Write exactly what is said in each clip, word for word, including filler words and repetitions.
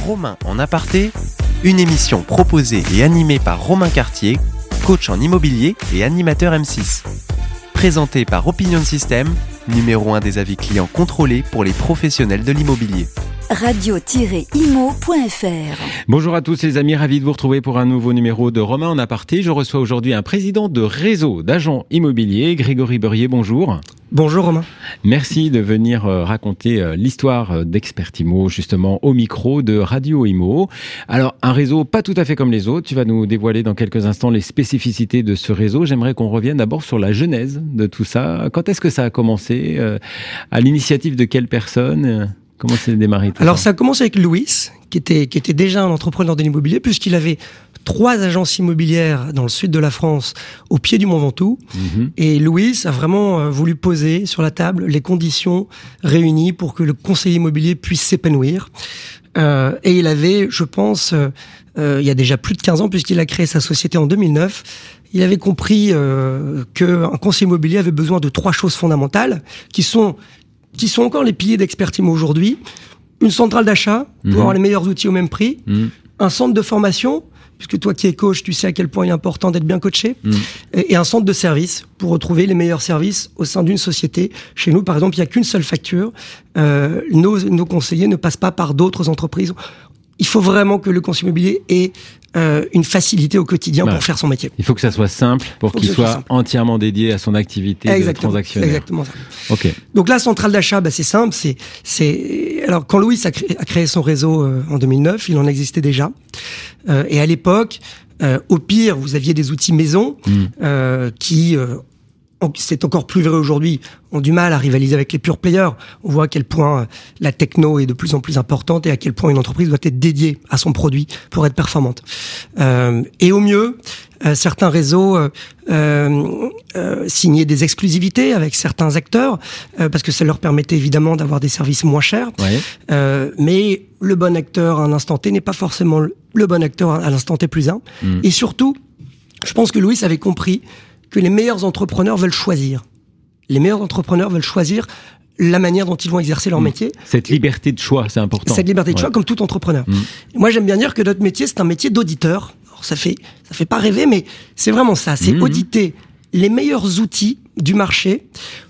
Romain en aparté, une émission proposée et animée par Romain Cartier, coach en immobilier et animateur M six. Présentée par Opinion System, numéro un des avis clients contrôlés pour les professionnels de l'immobilier. radio tiret imo point f r. Bonjour à tous les amis, ravi de vous retrouver pour un nouveau numéro de Romain en aparté. Je reçois aujourd'hui un président de réseau d'agents immobiliers, Grégory Beurier, bonjour. Bonjour Romain. Merci de venir raconter l'histoire d'Expertimo, justement au micro de Radio Imo. Alors, un réseau pas tout à fait comme les autres. Tu vas nous dévoiler dans quelques instants les spécificités de ce réseau. J'aimerais qu'on revienne d'abord sur la genèse de tout ça. Quand est-ce que ça a commencé ? À l'initiative de quelle personne ? Comment s'est démarré tout Alors ça, ça a commencé avec Louis, qui était, qui était déjà un entrepreneur de l'immobilier, puisqu'il avait trois agences immobilières dans le sud de la France, au pied du Mont Ventoux. Mmh. Et Louis a vraiment euh, voulu poser sur la table les conditions réunies pour que le conseiller immobilier puisse s'épanouir. Euh, et il avait, je pense, euh, euh, il y a déjà plus de quinze ans, puisqu'il a créé sa société en deux mille neuf, il avait compris euh, qu'un conseiller immobilier avait besoin de trois choses fondamentales, qui sont... qui sont encore les piliers d'Expertimo aujourd'hui. Une centrale d'achat, pour mmh. avoir les meilleurs outils au même prix. Mmh. Un centre de formation, puisque toi qui es coach, tu sais à quel point il est important d'être bien coaché. Mmh. Et, et un centre de service, pour retrouver les meilleurs services au sein d'une société. Chez nous, par exemple, il n'y a qu'une seule facture. Euh, nos, nos conseillers ne passent pas par d'autres entreprises. Il faut vraiment que le conseiller immobilier ait euh, une facilité au quotidien bah, pour faire son métier. Il faut que ça soit simple pour qu'il soit simple. Entièrement dédié à son activité exactement, de transactionnaire. Exactement ça. Ok. Donc la centrale d'achat, bah, c'est simple. C'est, c'est... Alors quand Louis a créé, a créé son réseau euh, en deux mille neuf, il en existait déjà. Euh, et à l'époque, euh, au pire, vous aviez des outils maison mmh. euh, qui... Euh, c'est encore plus vrai aujourd'hui, ont du mal à rivaliser avec les pure players. On voit à quel point la techno est de plus en plus importante et à quel point une entreprise doit être dédiée à son produit pour être performante. Euh, et au mieux, euh, certains réseaux euh, euh, signaient des exclusivités avec certains acteurs euh, parce que ça leur permettait évidemment d'avoir des services moins chers. Ouais. Euh, mais le bon acteur à un instant T n'est pas forcément le bon acteur à l'instant T plus un. Mmh. Et surtout, je pense que Louis avait compris que les meilleurs entrepreneurs veulent choisir. Les meilleurs entrepreneurs veulent choisir la manière dont ils vont exercer leur mmh. métier. Cette liberté de choix, c'est important. Cette liberté de ouais. choix, comme tout entrepreneur. Mmh. Moi, j'aime bien dire que notre métier, c'est un métier d'auditeur. Alors, ça fait, ça fait pas rêver, mais c'est vraiment ça. C'est mmh. auditer les meilleurs outils du marché,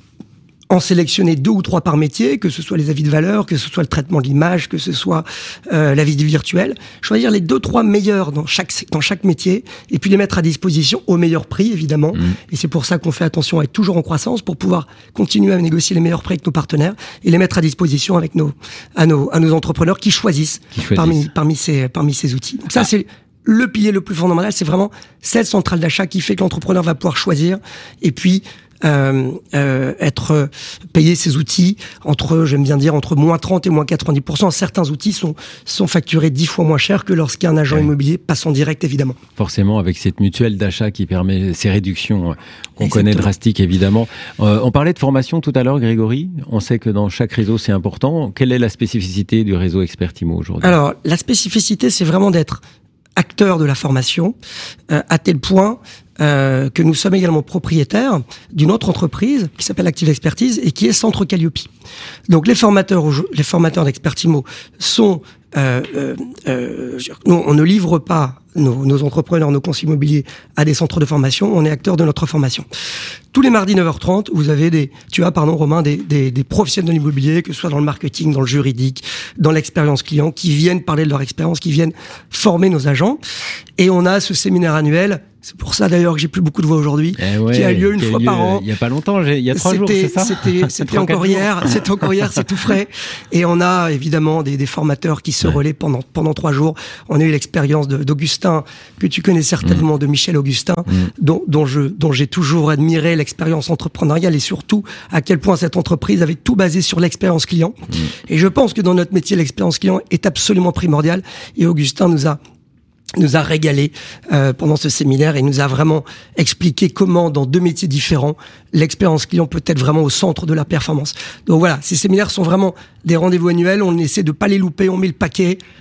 en sélectionner deux ou trois par métier, que ce soit les avis de valeur, que ce soit le traitement de l'image, que ce soit euh, la visite virtuelle, choisir les deux trois meilleurs dans chaque dans chaque métier et puis les mettre à disposition au meilleur prix évidemment. Mmh. Et c'est pour ça qu'on fait attention à être toujours en croissance pour pouvoir continuer à négocier les meilleurs prix avec nos partenaires et les mettre à disposition avec nos à nos à nos entrepreneurs qui choisissent, qui choisissent. parmi parmi ces parmi ces outils. Donc ça ah. c'est le pilier le plus fondamental, c'est vraiment cette centrale d'achat qui fait que l'entrepreneur va pouvoir choisir et puis Euh, euh, être payé ces outils entre, j'aime bien dire, entre moins trente et moins quatre-vingt-dix pour cent. Certains outils sont, sont facturés dix fois moins cher que lorsqu'un agent oui. immobilier passe en direct, évidemment. Forcément, avec cette mutuelle d'achat qui permet ces réductions qu'on Exactement. connaît drastiques, évidemment. Euh, on parlait de formation tout à l'heure, Grégory. On sait que dans chaque réseau, c'est important. Quelle est la spécificité du réseau Expertimo aujourd'hui ? Alors, la spécificité, c'est vraiment d'être acteur de la formation, euh, à tel point euh, que nous sommes également propriétaires d'une autre entreprise qui s'appelle Active Expertise et qui est Centre Calliope. Donc les formateurs, les formateurs d'Expertimo sont, euh, euh, euh, nous, on ne livre pas nos, nos entrepreneurs, nos conseillers immobiliers à des centres de formation, on est acteur de notre formation. Tous les mardis neuf heures trente, vous avez des, tu as, pardon, Romain, des, des, des professionnels de l'immobilier, que ce soit dans le marketing, dans le juridique, dans l'expérience client, qui viennent parler de leur expérience, qui viennent former nos agents. Et on a ce séminaire annuel. C'est pour ça d'ailleurs que j'ai plus beaucoup de voix aujourd'hui, eh ouais, qui a lieu une fois lieu, par an. Il y a pas longtemps, il y a trois c'était, jours, c'est ça C'était, c'était encore hier, c'était encore hier, c'est tout frais. Et on a évidemment des, des formateurs qui se ouais. relaient pendant pendant trois jours. On a eu l'expérience de, d'Augustin, que tu connais certainement, mmh. de Michel Augustin, mmh. dont, dont je dont j'ai toujours admiré l'expérience entrepreneuriale et surtout à quel point cette entreprise avait tout basé sur l'expérience client. Mmh. Et je pense que dans notre métier, l'expérience client est absolument primordiale. Et Augustin nous a nous a régalé euh, pendant ce séminaire et nous a vraiment expliqué comment, dans deux métiers différents, l'expérience client peut être vraiment au centre de la performance. Donc voilà, ces séminaires sont vraiment des rendez-vous annuels, on essaie de pas les louper, on met le paquet.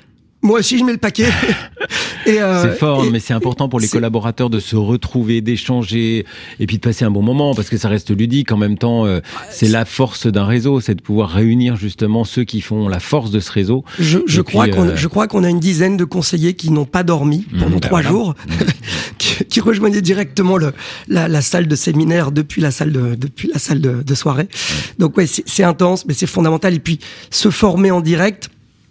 Moi aussi, je mets le paquet. Et euh, c'est fort, et mais c'est important pour les collaborateurs de se retrouver, d'échanger, et puis de passer un bon moment, parce que ça reste ludique. En même temps, euh, c'est, c'est la force d'un réseau, c'est de pouvoir réunir justement ceux qui font la force de ce réseau. Je, je crois puis, qu'on, euh... je crois qu'on a une dizaine de conseillers qui n'ont pas dormi pendant mmh, trois ben voilà. jours, mmh. qui, qui rejoignaient directement le, la, la salle de séminaire depuis la salle de, depuis la salle de, de soirée. Mmh. Donc ouais, c'est, c'est intense, mais c'est fondamental. Et puis se former en direct.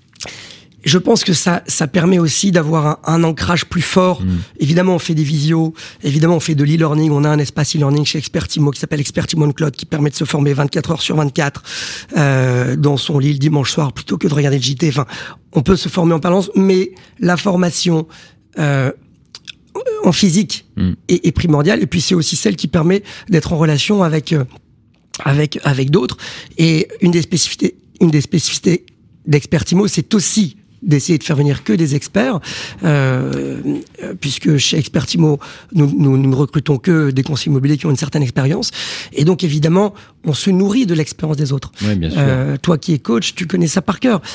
Je pense que ça, ça permet aussi d'avoir un, un ancrage plus fort. Mmh. Évidemment, on fait des visios. Évidemment, on fait de l'e-learning. On a un espace e-learning chez Expertimo qui s'appelle Expertimo on Cloud, qui permet de se former vingt-quatre heures sur vingt-quatre euh, dans son lit le dimanche soir plutôt que de regarder le J T. Enfin, on peut se former en permanence, mais la formation euh, en physique mmh. est, est primordiale. Et puis, c'est aussi celle qui permet d'être en relation avec euh, avec avec d'autres. Et une des spécificités, une des spécificités d'Expertimo, c'est aussi d'essayer de faire venir que des experts, euh, puisque chez Expertimo, nous, nous, nous ne recrutons que des conseillers immobiliers qui ont une certaine expérience. Et donc, évidemment, on se nourrit de l'expérience des autres. Oui, bien sûr. Euh, toi qui es coach, tu connais ça par cœur.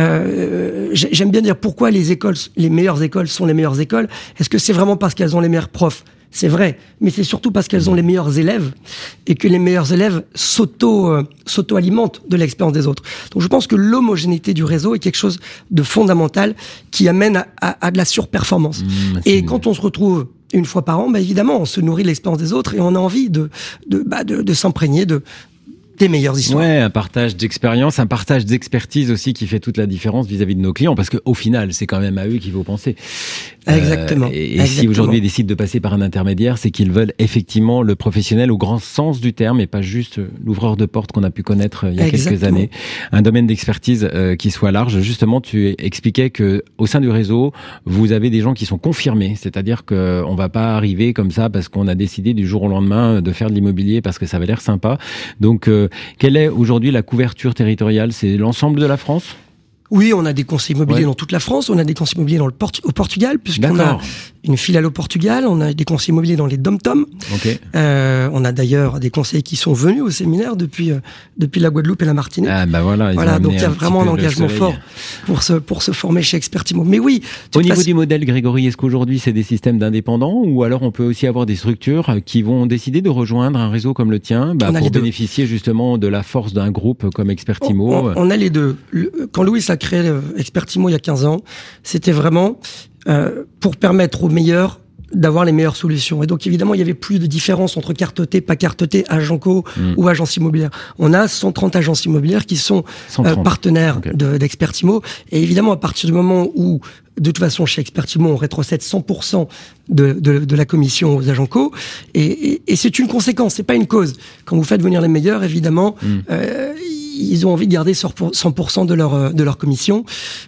Euh, j'aime bien dire pourquoi les écoles, les meilleures écoles sont les meilleures écoles. Est-ce que c'est vraiment parce qu'elles ont les meilleurs profs ? C'est vrai, mais c'est surtout parce qu'elles ont les meilleurs élèves et que les meilleurs élèves s'auto, euh, s'auto-alimentent de l'expérience des autres. Donc je pense que l'homogénéité du réseau est quelque chose de fondamental qui amène à, à, à de la surperformance. Mmh, et quand on se retrouve une fois par an, bah évidemment, on se nourrit de l'expérience des autres et on a envie de, de, bah de, de s'imprégner de des meilleures histoires. Ouais, un partage d'expérience, un partage d'expertise aussi qui fait toute la différence vis-à-vis de nos clients, parce qu'au final, c'est quand même à eux qu'il faut penser. Exactement. Euh, et, et Exactement. Si aujourd'hui ils décident de passer par un intermédiaire, c'est qu'ils veulent effectivement le professionnel au grand sens du terme et pas juste l'ouvreur de porte qu'on a pu connaître il y a Exactement. quelques années. Un domaine d'expertise euh, qui soit large. Justement, tu expliquais que au sein du réseau, vous avez des gens qui sont confirmés, c'est-à-dire que on va pas arriver comme ça parce qu'on a décidé du jour au lendemain de faire de l'immobilier parce que ça avait l'air sympa. Donc euh, quelle est aujourd'hui la couverture territoriale ? C'est l'ensemble de la France ? Oui, on a des conseillers immobiliers ouais. dans toute la France, on a des conseillers immobiliers dans le Portu- au Portugal, puisqu'on D'accord. a une filiale au Portugal, on a des conseillers immobiliers dans les dom-toms. Okay. Euh, on a d'ailleurs des conseillers qui sont venus au séminaire depuis euh, depuis la Guadeloupe et la Martinique. Ah bah voilà, ils voilà, ont donc il y a un vraiment un engagement fort pour se pour se former chez Expertimo. Mais oui, au niveau façon... du modèle, Grégory, est-ce qu'aujourd'hui c'est des systèmes d'indépendants ou alors on peut aussi avoir des structures qui vont décider de rejoindre un réseau comme le tien bah, pour bénéficier justement de la force d'un groupe comme Expertimo? On, on, on a les deux. Quand Louis a créé Expertimo il y a quinze ans, c'était vraiment euh, pour permettre aux meilleurs d'avoir les meilleures solutions. Et donc, évidemment, il y avait plus de différence entre cartoté, pas cartoté, agent co mmh. ou agence immobilière. On a cent trente agences immobilières qui sont euh, partenaires okay. de, d'Expertimo. Et évidemment, à partir du moment où, de toute façon, chez Expertimo, on rétrocède cent pour cent de, de, de la commission aux agents co. Et, et, et c'est une conséquence, c'est pas une cause. Quand vous faites venir les meilleurs, évidemment, mmh. euh, ils ont envie de garder cent pour cent de leur, de leur commission.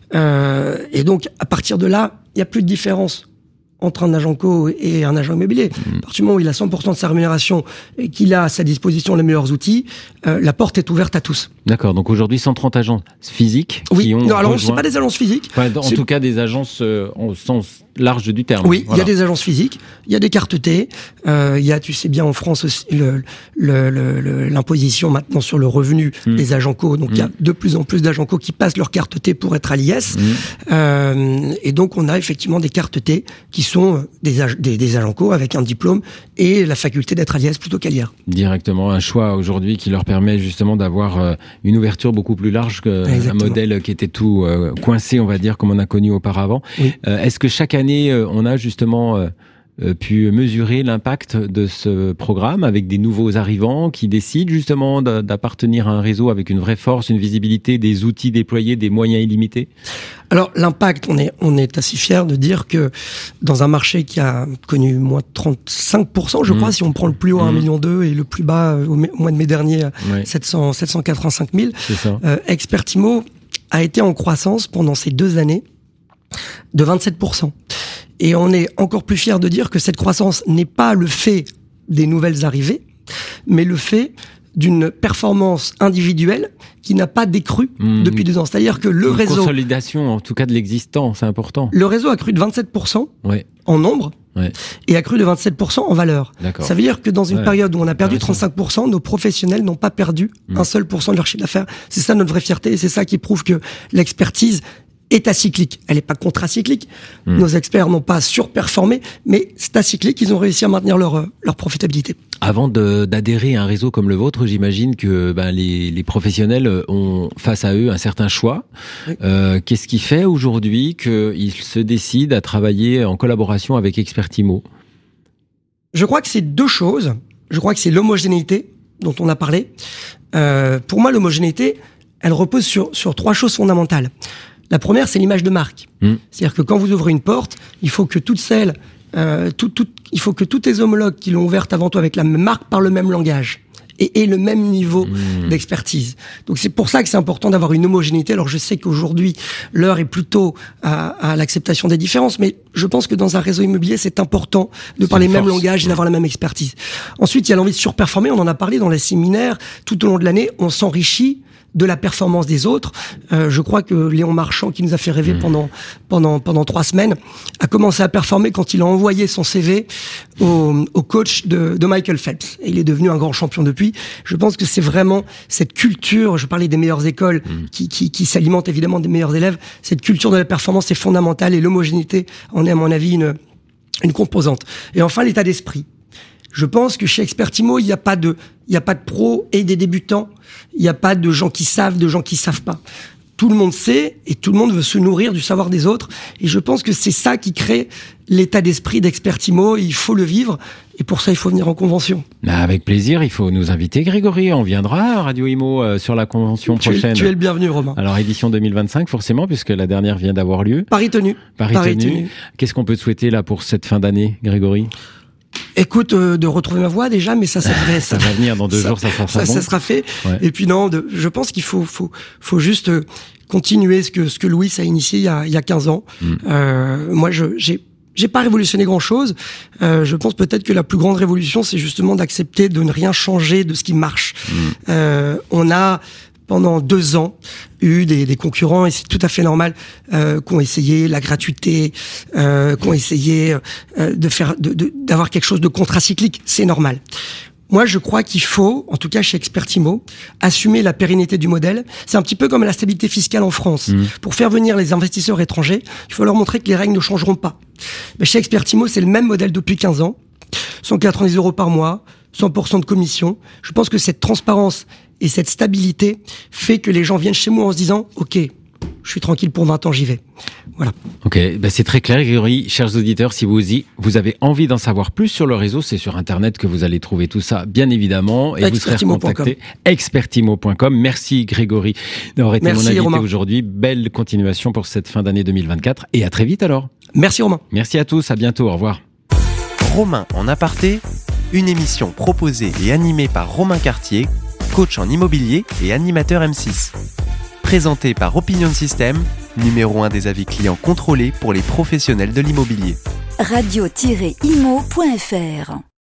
Euh, et donc, à partir de là, il n'y a plus de différence entre un agent co et un agent immobilier. Mmh. À partir du moment où il a cent pour cent de sa rémunération et qu'il a à sa disposition les meilleurs outils, euh, la porte est ouverte à tous. D'accord, donc aujourd'hui cent trente agences physiques oui. qui ont non, alors rejoint... c'est pas des agences physiques. Enfin, en c'est... tout cas des agences euh, au sens large du terme. Oui, voilà. Il y a des agences physiques, il y a des cartes T, euh, il y a, tu sais bien, en France aussi, le, le, le, le, l'imposition maintenant sur le revenu mmh. des agents co. Donc, il mmh. y a de plus en plus d'agents co qui passent leur carte T pour être à l'I S. Mmh. Euh, et donc, on a effectivement des cartes T qui sont des, ag- des, des agents co avec un diplôme et la faculté d'être à l'I S plutôt qu'à l'I R. Directement, un choix aujourd'hui qui leur permet justement d'avoir euh, une ouverture beaucoup plus large qu'un modèle qui était tout euh, coincé, on va dire, comme on a connu auparavant. Oui. Euh, est-ce que chaque année, on a justement euh, pu mesurer l'impact de ce programme avec des nouveaux arrivants qui décident justement d'appartenir à un réseau avec une vraie force, une visibilité, des outils déployés, des moyens illimités? Alors l'impact, on est on est assez fiers de dire que dans un marché qui a connu moins de trente-cinq pour cent, je mmh. crois, si on prend le plus haut à un virgule deux million et le plus bas au, au mois de mai dernier à ouais. sept cents, sept cent quatre-vingt-cinq mille, euh, Expertimo a été en croissance pendant ces deux années de vingt-sept pour cent. Et on est encore plus fiers de dire que cette croissance n'est pas le fait des nouvelles arrivées, mais le fait d'une performance individuelle qui n'a pas décru mmh. depuis deux ans. C'est-à-dire que le Une réseau... consolidation, en tout cas de l'existant, c'est important. Le réseau a cru de vingt-sept pour cent ouais. en nombre ouais. et a cru de vingt-sept pour cent en valeur. D'accord. Ça veut dire que dans une ouais. période où on a perdu trente-cinq pour cent, nos professionnels n'ont pas perdu mmh. un seul pour cent de leur chiffre d'affaires. C'est ça notre vraie fierté et c'est ça qui prouve que l'expertise est acyclique. Elle n'est pas contracyclique. Mmh. Nos experts n'ont pas surperformé, mais c'est acyclique. Ils ont réussi à maintenir leur, leur profitabilité. Avant de, d'adhérer à un réseau comme le vôtre, j'imagine que ben, les, les professionnels ont face à eux un certain choix. Oui. Euh, qu'est-ce qui fait aujourd'hui qu'ils se décident à travailler en collaboration avec Expertimo ? Je crois que c'est deux choses. Je crois que c'est l'homogénéité dont on a parlé. Euh, pour moi, l'homogénéité, elle repose sur, sur trois choses fondamentales. La première, c'est l'image de marque. Mmh. C'est-à-dire que quand vous ouvrez une porte, il faut que toutes celles, euh, tout, tout, il faut que tous tes homologues qui l'ont ouverte avant toi avec la même marque parlent le même langage et aient le même niveau mmh. d'expertise. Donc c'est pour ça que c'est important d'avoir une homogénéité. Alors je sais qu'aujourd'hui, l'heure est plutôt à, à l'acceptation des différences, mais je pense que dans un réseau immobilier, c'est important de parler le même langage et d'avoir la même expertise. Ensuite, il y a l'envie de surperformer. On en a parlé dans les séminaires. Tout au long de l'année, on s'enrichit de la performance des autres. Euh, je crois que Léon Marchand, qui nous a fait rêver mmh. pendant pendant pendant trois semaines, a commencé à performer quand il a envoyé son C V au, au coach de, de Michael Phelps. Et il est devenu un grand champion depuis. Je pense que c'est vraiment cette culture, je parlais des meilleures écoles, mmh. qui, qui, qui s'alimente évidemment des meilleurs élèves. Cette culture de la performance est fondamentale et l'homogénéité en est, à mon avis, une, une composante. Et enfin, l'état d'esprit. Je pense que chez Expertimo, il n'y a pas de, il n'y a pas de pros et des débutants. Il n'y a pas de gens qui savent, de gens qui savent pas. Tout le monde sait et tout le monde veut se nourrir du savoir des autres. Et je pense que c'est ça qui crée l'état d'esprit d'Expertimo. Il faut le vivre. Et pour ça, il faut venir en convention. Avec plaisir, il faut nous inviter, Grégory. On viendra à Radio Imo euh, sur la convention tu prochaine. Es, tu es le bienvenu, Romain. Alors, édition deux mille vingt-cinq, forcément, puisque la dernière vient d'avoir lieu. Paris tenu. Paris, Paris tenu. tenu. Qu'est-ce qu'on peut te souhaiter là pour cette fin d'année, Grégory ? Écoute, euh, de retrouver ma voix déjà, mais ça, ça, ça, ça va venir dans deux ça, jours, ça sera ça, bon. ça sera fait. Ouais. Et puis non, de, je pense qu'il faut, faut, faut juste continuer ce que ce que Louis a initié il y a, il y a quinze ans. Mm. Euh, moi, je, j'ai j'ai pas révolutionné grand chose. Euh, je pense peut-être que la plus grande révolution, c'est justement d'accepter de ne rien changer de ce qui marche. Mm. Euh, on a pendant deux ans eu des, des concurrents, et c'est tout à fait normal, euh, qui ont essayé la gratuité, euh, qui ont essayé euh, de faire, de, de, d'avoir quelque chose de contracyclique. C'est normal. Moi, je crois qu'il faut, en tout cas chez Expertimo, assumer la pérennité du modèle. C'est un petit peu comme la stabilité fiscale en France. Mmh. Pour faire venir les investisseurs étrangers, il faut leur montrer que les règles ne changeront pas. Mais chez Expertimo, c'est le même modèle depuis quinze ans. cent quatre-vingt-dix euros par mois, cent pour cent de commission. Je pense que cette transparence et cette stabilité fait que les gens viennent chez moi en se disant « Ok, je suis tranquille pour vingt ans, j'y vais. » Voilà. Ok, ben c'est très clair, Grégory. Chers auditeurs, si vous, y, vous avez envie d'en savoir plus sur le réseau, c'est sur Internet que vous allez trouver tout ça, bien évidemment. Et vous serez contacté. expertimo point com. Merci, Grégory, d'avoir été Merci, mon invité Romain. Aujourd'hui. Belle continuation pour cette fin d'année deux mille vingt-quatre. Et à très vite alors. Merci, Romain. Merci à tous. À bientôt. Au revoir. Romain en aparté, une émission proposée et animée par Romain Cartier, coach en immobilier et animateur M six. Présenté par Opinion System, numéro un des avis clients contrôlés pour les professionnels de l'immobilier. radio tiret imo point f r